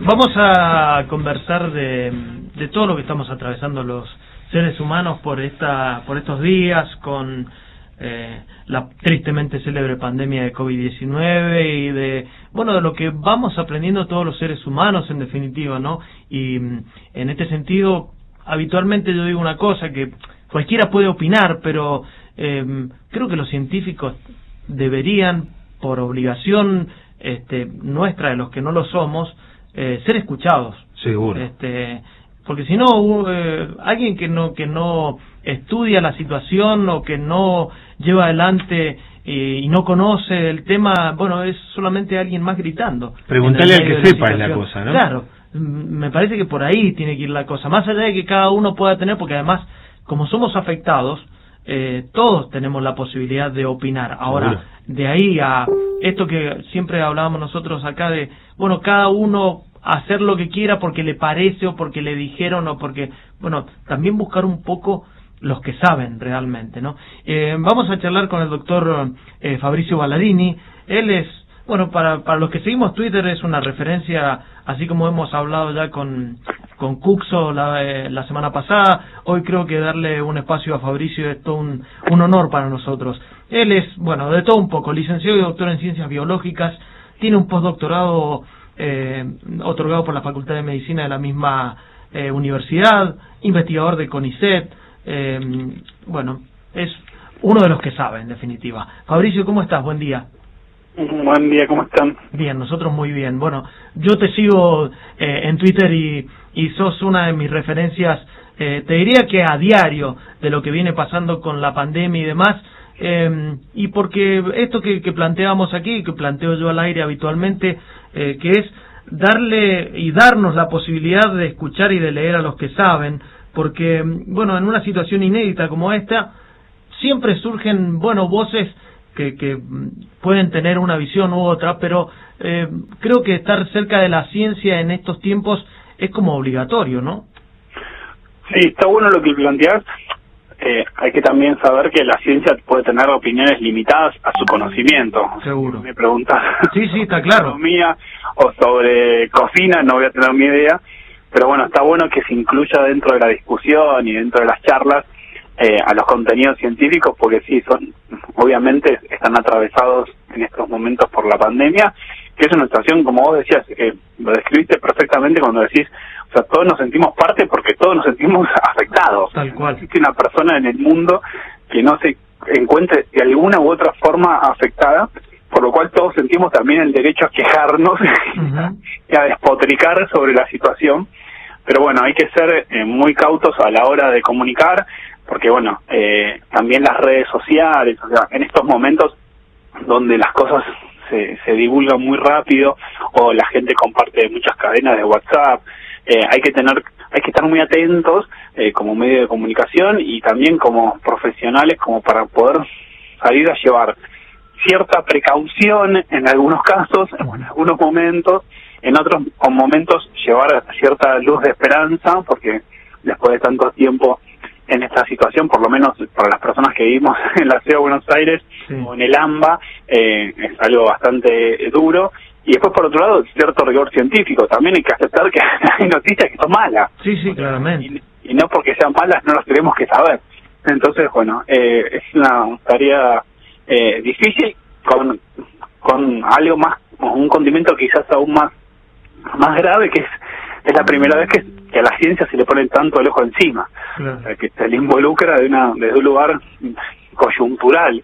Vamos a conversar de todo lo que estamos atravesando los seres humanos por estos días con la tristemente célebre pandemia de COVID-19 y de lo que vamos aprendiendo todos los seres humanos en definitiva, ¿no? Y en este sentido, habitualmente yo digo una cosa, que cualquiera puede opinar, pero creo que los científicos deberían, por obligación nuestra, de los que no lo somos, ser escuchados. Seguro. Porque si no, alguien que no estudia la situación o que no lleva adelante y no conoce el tema, es solamente alguien más gritando. Preguntale al que sepa es la cosa, ¿no? Claro, me parece que por ahí tiene que ir la cosa. Más allá de que cada uno pueda tener, porque además, como somos afectados, todos tenemos la posibilidad de opinar. Ahora, Seguro. De ahí a esto que siempre hablábamos nosotros acá de, cada uno hacer lo que quiera porque le parece o porque le dijeron o porque, también buscar un poco los que saben realmente, ¿no? Vamos a charlar con el doctor Fabrizio Ballarini. Él es, para los que seguimos Twitter, es una referencia, así como hemos hablado ya con Cuxo la semana pasada. Hoy creo que darle un espacio a Fabricio es todo un honor para nosotros. Él es, de todo un poco, licenciado y doctor en Ciencias Biológicas, tiene un postdoctorado otorgado por la Facultad de Medicina de la misma universidad, investigador de CONICET, es uno de los que sabe, en definitiva. Fabricio, ¿cómo estás? Buen día. Buen día, ¿cómo están? Bien, nosotros muy bien. Yo te sigo en Twitter y sos una de mis referencias, te diría que a diario, de lo que viene pasando con la pandemia y demás, y porque esto que planteamos aquí, que planteo yo al aire habitualmente, que es darle y darnos la posibilidad de escuchar y de leer a los que saben, porque, en una situación inédita como esta, siempre surgen, voces que pueden tener una visión u otra, pero creo que estar cerca de la ciencia en estos tiempos es como obligatorio, ¿no? Sí, está bueno lo que planteás. Hay que también saber que la ciencia puede tener opiniones limitadas a su conocimiento. Seguro. Si me preguntas sí, está claro. Economía o sobre cocina, no voy a tener ni idea, pero está bueno que se incluya dentro de la discusión y dentro de las charlas a los contenidos científicos, porque sí, obviamente están atravesados en estos momentos por la pandemia, que es una situación, como vos decías, lo describiste perfectamente cuando decís, todos nos sentimos parte porque todos nos sentimos afectados. Tal cual. No existe una persona en el mundo que no se encuentre de alguna u otra forma afectada, por lo cual todos sentimos también el derecho a quejarnos y a despotricar sobre la situación. Pero hay que ser muy cautos a la hora de comunicar, porque también las redes sociales, en estos momentos donde las cosas se divulgan muy rápido o la gente comparte muchas cadenas de WhatsApp, hay que estar muy atentos como medio de comunicación y también como profesionales, como para poder salir a llevar cierta precaución en algunos casos, en algunos momentos, en otros momentos llevar cierta luz de esperanza, porque después de tanto tiempo en esta situación, por lo menos para las personas que vivimos en la ciudad de Buenos Aires o en el AMBA, es algo bastante duro. Y después, por otro lado, cierto rigor científico. También hay que aceptar que hay noticias que son malas. Sí, claramente. Y no porque sean malas no las tenemos que saber. Entonces, es una tarea difícil con algo más, un condimento quizás aún más grave, que es la primera vez que a la ciencia se le pone tanto el ojo encima. Claro. Que se le involucra desde un lugar coyuntural.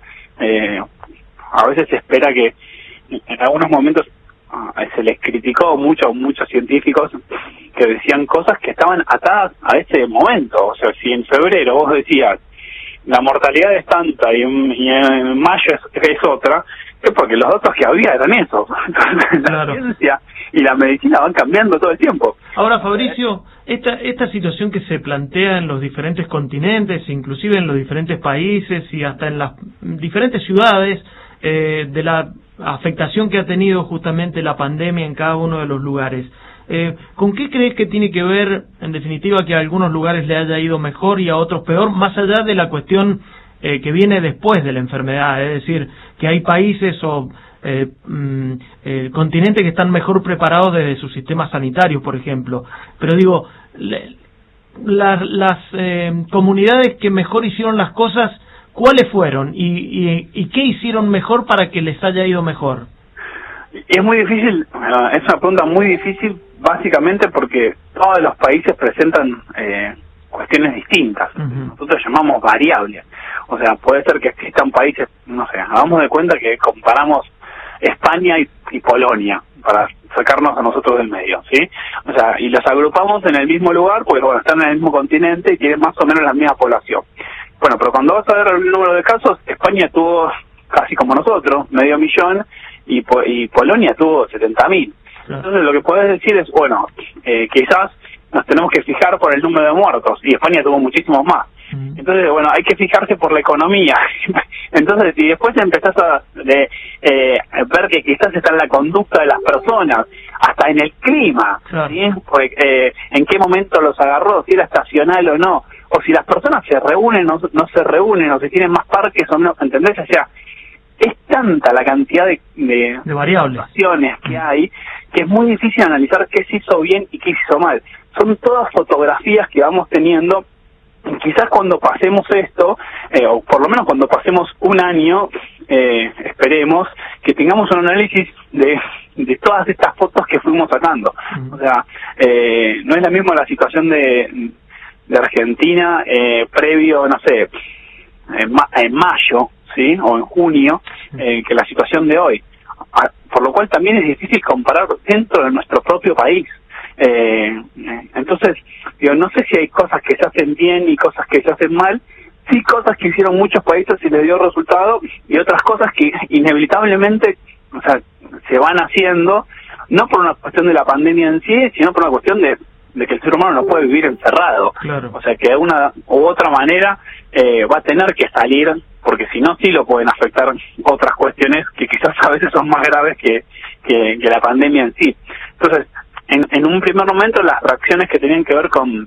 A veces se espera que en algunos momentos se les criticó mucho a muchos científicos que decían cosas que estaban atadas a ese momento. Si en febrero vos decías la mortalidad es tanta y en mayo es otra, es porque los datos que había eran esos. La ciencia y la medicina van cambiando todo el tiempo. Ahora, Fabricio, esta situación que se plantea en los diferentes continentes, inclusive en los diferentes países y hasta en las diferentes ciudades, de la afectación que ha tenido justamente la pandemia en cada uno de los lugares, ¿con qué crees que tiene que ver, en definitiva, que a algunos lugares le haya ido mejor y a otros peor, más allá de la cuestión que viene después de la enfermedad? Es decir, que hay países o continentes que están mejor preparados desde sus sistemas sanitarios, por ejemplo. Pero digo, las comunidades que mejor hicieron las cosas, ¿cuáles fueron? ¿Y qué hicieron mejor para que les haya ido mejor? Es muy difícil, es una pregunta muy difícil, básicamente porque todos los países presentan cuestiones distintas. Nosotros llamamos variables. O sea, puede ser que existan países, no sé, hagamos de cuenta que comparamos España y Polonia para sacarnos a nosotros del medio, ¿sí? O sea, y los agrupamos en el mismo lugar porque, bueno, están en el mismo continente y tienen más o menos la misma población. Bueno, pero cuando vas a ver el número de casos, España tuvo casi como nosotros, 500.000, y Polonia tuvo 70.000. Entonces lo que podés decir es, bueno, quizás nos tenemos que fijar por el número de muertos, y España tuvo muchísimos más. Entonces, bueno, hay que fijarse por la economía. Entonces, si después empezás a ver que quizás está en la conducta de las personas, hasta en el clima, ¿sí? Porque, en qué momento los agarró, si era estacional o no, o si las personas se reúnen o no se reúnen, o si tienen más parques o no, ¿entendés? O sea, es tanta la cantidad de variables que hay, que es muy difícil analizar qué se hizo bien y qué se hizo mal. Son todas fotografías que vamos teniendo. Quizás cuando pasemos esto, o por lo menos cuando pasemos un año, esperemos que tengamos un análisis de todas estas fotos que fuimos sacando. O sea, no es la misma la situación de Argentina previo, no sé, en mayo, ¿sí? O en junio, que la situación de hoy. Por lo cual también es difícil comparar dentro de nuestro propio país. Entonces, digo, no sé si hay cosas que se hacen bien y cosas que se hacen mal. Sí, cosas que hicieron muchos países y les dio resultado, y otras cosas que inevitablemente, o sea, se van haciendo, no por una cuestión de la pandemia en sí, sino por una cuestión de que el ser humano no puede vivir encerrado. O sea, que de una u otra manera va a tener que salir, porque si no, sí lo pueden afectar otras cuestiones que quizás a veces son más graves que la pandemia en sí. Entonces, en un primer momento, las reacciones que tenían que ver con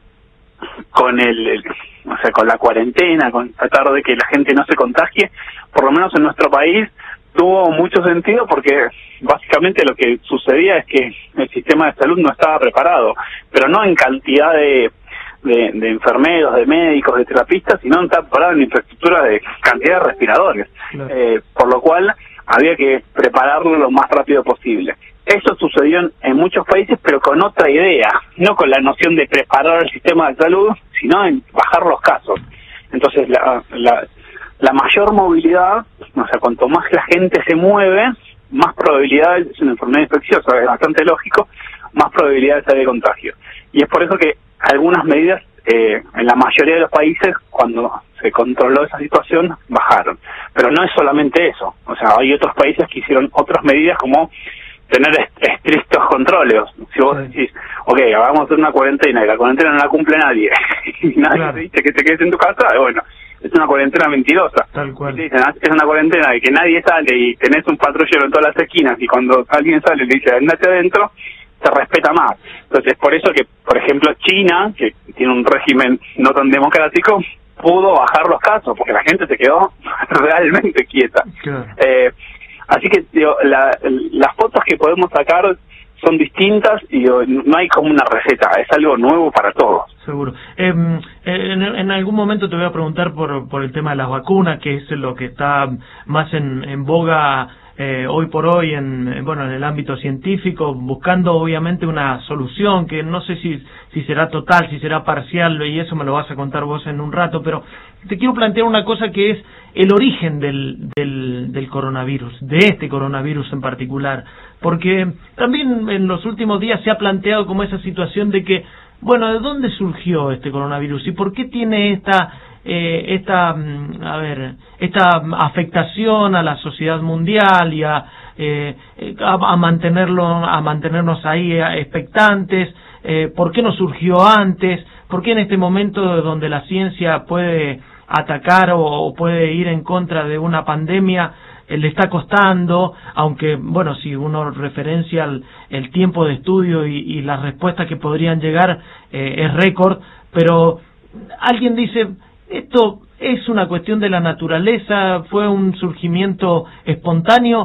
o sea, con la cuarentena, con tratar de que la gente no se contagie, por lo menos en nuestro país, tuvo mucho sentido, porque básicamente lo que sucedía es que el sistema de salud no estaba preparado, pero no en cantidad de enfermeros, de médicos, de terapistas, sino en estar preparado en infraestructura de cantidad de respiradores, por lo cual había que prepararlo lo más rápido posible. Eso sucedió en muchos países, pero con otra idea, no con la noción de preparar el sistema de salud, sino en bajar los casos. Entonces, la mayor movilidad, o sea, cuanto más la gente se mueve, más probabilidades, es una enfermedad infecciosa, es bastante lógico, más probabilidades hay de contagio. Y es por eso que algunas medidas, en la mayoría de los países, cuando se controló esa situación, bajaron. Pero no es solamente eso, o sea, hay otros países que hicieron otras medidas, como tener estrictos controles. Si vos decís, ok, vamos a hacer una cuarentena, y la cuarentena no la cumple nadie, y nadie te dice que te quedes en tu casa, bueno, es una cuarentena mentirosa. Tal cual. Te dicen, es una cuarentena de que nadie sale y tenés un patrullero en todas las esquinas, y cuando alguien sale y le dice, andate adentro, se respeta más. Entonces, por eso que, por ejemplo, China, que tiene un régimen no tan democrático, pudo bajar los casos, porque la gente se quedó realmente quieta. Así que, digo, las fotos que podemos sacar son distintas, y no hay como una receta, es algo nuevo para todos. Seguro. En algún momento te voy a preguntar por el tema de las vacunas, que es lo que está más en boga hoy por hoy en el ámbito científico, buscando obviamente una solución que no sé si será total, si será parcial, y eso me lo vas a contar vos en un rato, pero te quiero plantear una cosa que es el origen del coronavirus, de este coronavirus en particular, porque también en los últimos días se ha planteado como esa situación de que, bueno, ¿de dónde surgió este coronavirus y por qué tiene esta afectación a la sociedad mundial y a mantenernos ahí expectantes? ¿Por qué no surgió antes? ¿Por qué en este momento donde la ciencia puede atacar o puede ir en contra de una pandemia le está costando? Aunque, bueno, si uno referencia el tiempo de estudio y las respuestas que podrían llegar, es récord, pero alguien dice, esto es una cuestión de la naturaleza, fue un surgimiento espontáneo,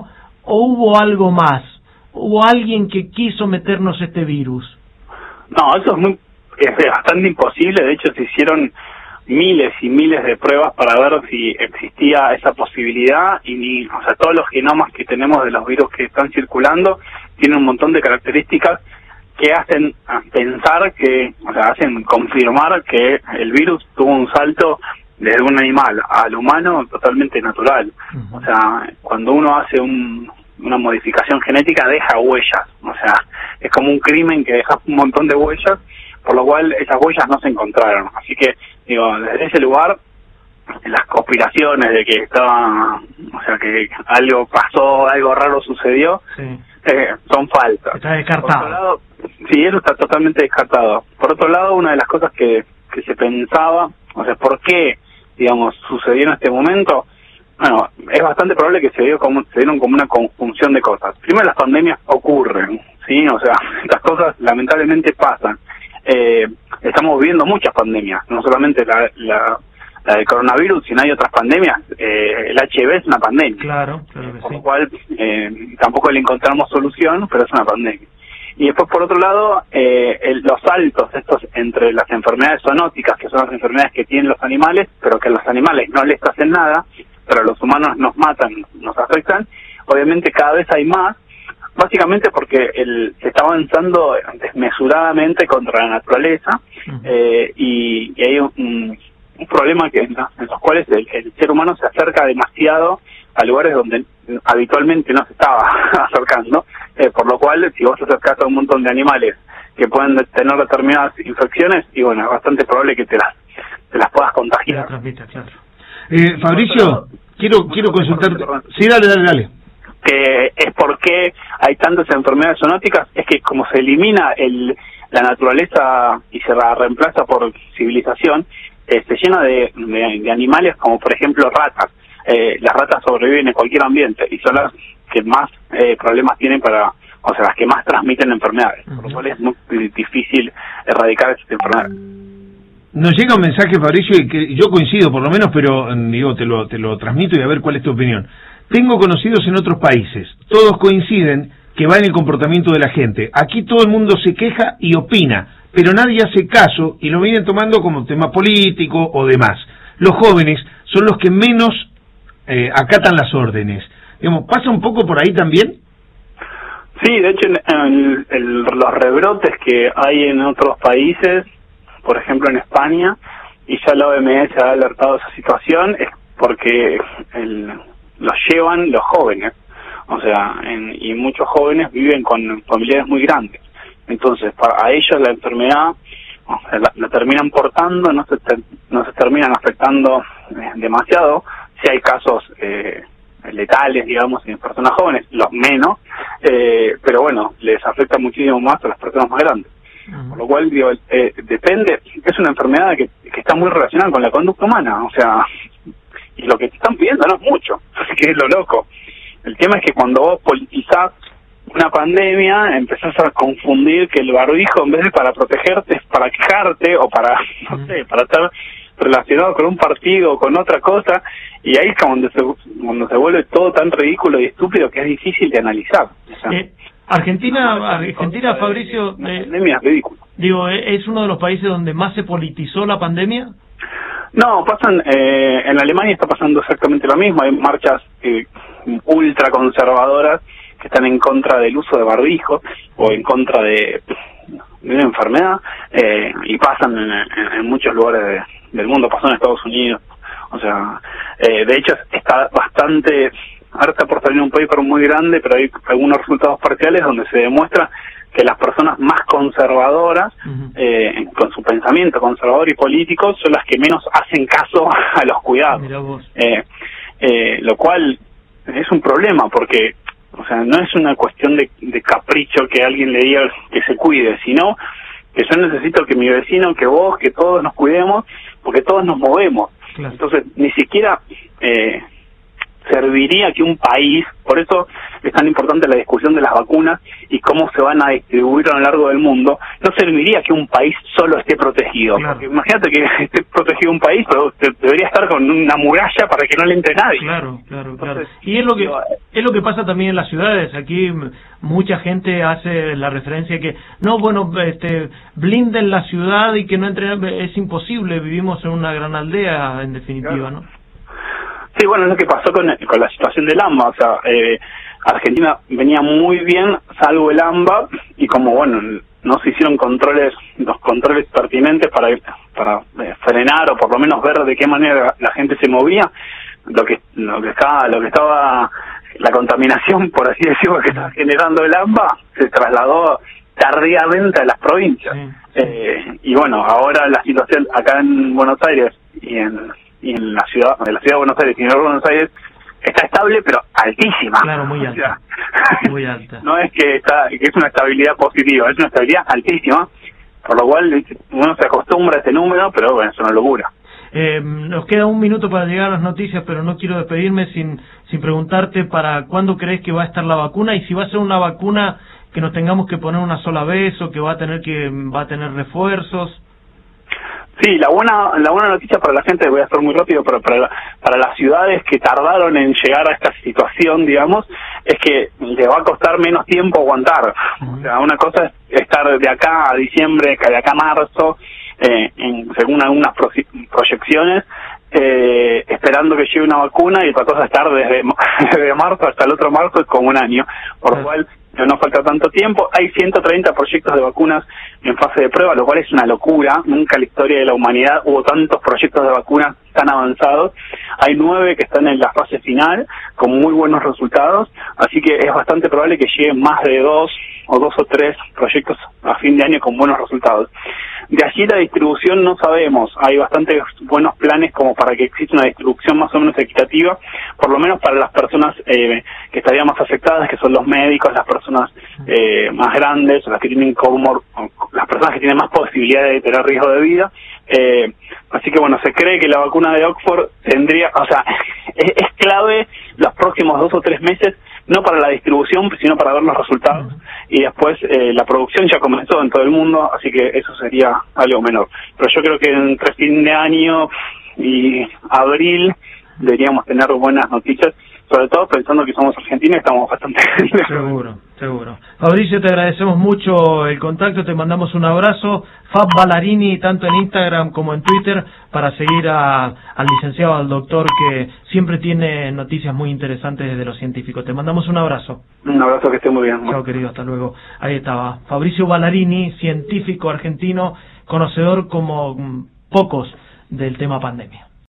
¿O hubo algo más? ¿Hubo alguien que quiso meternos este virus? No, eso es bastante imposible. De hecho, se hicieron miles y miles de pruebas para ver si existía esa posibilidad y o sea, todos los genomas que tenemos de los virus que están circulando tienen un montón de características que hacen pensar que, o sea, hacen confirmar que el virus tuvo un salto desde un animal al humano totalmente natural. O sea, cuando uno hace una modificación genética deja huellas, o sea, es como un crimen que deja un montón de huellas, por lo cual esas huellas no se encontraron. Así que, digo, desde ese lugar, las conspiraciones de que estaba, o sea, que algo pasó, algo raro sucedió, son falsas. Está descartado. Por otro lado, sí, eso está totalmente descartado. Por otro lado, una de las cosas que se pensaba, o sea, ¿por qué, digamos, sucedió en este momento? Bueno, es bastante probable que se dieron como una conjunción de cosas. Primero, las pandemias ocurren, ¿sí? O sea, estas cosas lamentablemente pasan. Estamos viviendo muchas pandemias, no solamente la del coronavirus, sino hay otras pandemias. El HIV es una pandemia. Claro que por lo cual tampoco le encontramos solución, pero es una pandemia. Y después, por otro lado, los saltos estos entre las enfermedades zoonóticas, que son las enfermedades que tienen los animales, pero que a los animales no les hacen nada, pero a los humanos nos matan, nos afectan, obviamente cada vez hay más, básicamente porque se está avanzando desmesuradamente contra la naturaleza, y hay un problema en los cuales el ser humano se acerca demasiado a lugares donde habitualmente no se estaba acercando, por lo cual si vos te acercás a un montón de animales que pueden tener determinadas infecciones, y bueno, es bastante probable que te las puedas contagiar. Fabricio, quiero consultarte. Sí, dale. Que es porque hay tantas enfermedades zoonóticas, es que como se elimina la naturaleza y se la reemplaza por civilización, se llena de animales como por ejemplo ratas. Las ratas sobreviven en cualquier ambiente y son las que más problemas tienen o sea, las que más transmiten enfermedades, por lo cual es muy difícil erradicar esas enfermedades. Nos llega un mensaje, Fabricio, y que yo coincido por lo menos, pero digo, te lo transmito y a ver cuál es tu opinión. Tengo conocidos en otros países, todos coinciden que va en el comportamiento de la gente. Aquí todo el mundo se queja y opina, pero nadie hace caso y lo vienen tomando como tema político o demás. Los jóvenes son los que menos acatan las órdenes. Digamos, ¿pasa un poco por ahí también? Sí, de hecho, los rebrotes que hay en otros países, por ejemplo en España, y ya la OMS ha alertado de esa situación, es porque los llevan los jóvenes, o sea, y muchos jóvenes viven con familiares muy grandes, entonces a ellos la enfermedad la terminan portando, no se terminan afectando demasiado. Si hay casos letales, digamos, en personas jóvenes, los menos, pero bueno, les afecta muchísimo más a las personas más grandes. Por lo cual, digo, depende, es una enfermedad que está muy relacionada con la conducta humana, o sea, y lo que te están pidiendo no es mucho, que es lo loco. El tema es que cuando vos politizás una pandemia, empezás a confundir que el barbijo, en vez de para protegerte, es para quejarte, o para, no sé, para estar relacionado con un partido o con otra cosa, y ahí es cuando se vuelve todo tan ridículo y estúpido que es difícil de analizar. O sea, Argentina, Fabricio, pandemia es ridículo. Digo, ¿es uno de los países donde más se politizó la pandemia? No, en Alemania está pasando exactamente lo mismo. Hay marchas ultra conservadoras que están en contra del uso de barbijo o en contra de una enfermedad, y pasan en muchos lugares del mundo. Pasó en Estados Unidos, o sea, de hecho está bastante, ahora está por salir un paper muy grande, pero hay algunos resultados parciales donde se demuestra que las personas más conservadoras, con su pensamiento conservador y político, son las que menos hacen caso a los cuidados, lo cual es un problema porque, o sea, no es una cuestión de capricho que alguien le diga que se cuide, sino que yo necesito que mi vecino, que vos, que todos nos cuidemos, porque todos nos movemos. Claro. Entonces, ni siquiera serviría que un país, por eso es tan importante la discusión de las vacunas y cómo se van a distribuir a lo largo del mundo, no serviría que un país solo esté protegido. Claro. Porque imagínate que esté protegido un país, pero debería estar con una muralla para que no le entre nadie. Claro, claro, claro. Entonces, Y es lo que pasa también en las ciudades. Aquí mucha gente hace la referencia que no, bueno, blinden la ciudad y que no entre. Es imposible, vivimos en una gran aldea, en definitiva, claro, ¿no? Sí, bueno, es lo que pasó con la situación del AMBA. O sea, Argentina venía muy bien, salvo el AMBA, y como, bueno, no se hicieron los controles pertinentes para frenar o por lo menos ver de qué manera la gente se movía, lo que estaba, la contaminación, por así decirlo, que estaba generando el AMBA, se trasladó tardíamente a las provincias. Sí. Y bueno, ahora la situación acá en Buenos Aires y en la ciudad de Buenos Aires y en Buenos Aires está estable, pero altísima. Claro, muy alta. O sea, muy alta. No es que es una estabilidad positiva, es una estabilidad altísima, por lo cual uno se acostumbra a este número, pero bueno, es una locura. Nos queda un minuto para llegar a las noticias, pero no quiero despedirme sin preguntarte para cuándo crees que va a estar la vacuna y si va a ser una vacuna que nos tengamos que poner una sola vez o que va a tener refuerzos. Sí, la buena noticia para la gente, voy a ser muy rápido, pero para las ciudades que tardaron en llegar a esta situación, digamos, es que les va a costar menos tiempo aguantar. O sea, una cosa es estar de acá a diciembre, de acá a marzo, según algunas proyecciones, esperando que llegue una vacuna, y otra cosa es estar desde marzo hasta el otro marzo, es como un año, por lo cual no falta tanto tiempo. Hay 130 proyectos de vacunas en fase de prueba, lo cual es una locura. Nunca en la historia de la humanidad hubo tantos proyectos de vacunas tan avanzados. Hay 9 que están en la fase final con muy buenos resultados, así que es bastante probable que lleguen más de 2 o 3 proyectos a fin de año con buenos resultados. De allí la distribución no sabemos. Hay bastantes buenos planes como para que exista una distribución más o menos equitativa, por lo menos para las personas que estarían más afectadas, que son los médicos, las personas más grandes, las que tienen las personas que tienen más posibilidades de tener riesgo de vida. Así que bueno, se cree que la vacuna de Oxford tendría, o sea, es clave los próximos 2 o 3 meses, no para la distribución, sino para ver los resultados, y después la producción ya comenzó en todo el mundo, así que eso sería algo menor. Pero yo creo que entre fin de año y abril deberíamos tener buenas noticias, sobre todo pensando que somos argentinos y estamos bastante bien. Seguro. Fabricio, te agradecemos mucho el contacto, te mandamos un abrazo. Fab Ballarini, tanto en Instagram como en Twitter, para seguir al licenciado, al doctor, que siempre tiene noticias muy interesantes de los científicos. Te mandamos un abrazo. Un abrazo, que esté muy bien. Chao, querido, hasta luego. Ahí estaba Fabricio Ballarini, científico argentino, conocedor como pocos del tema pandemia.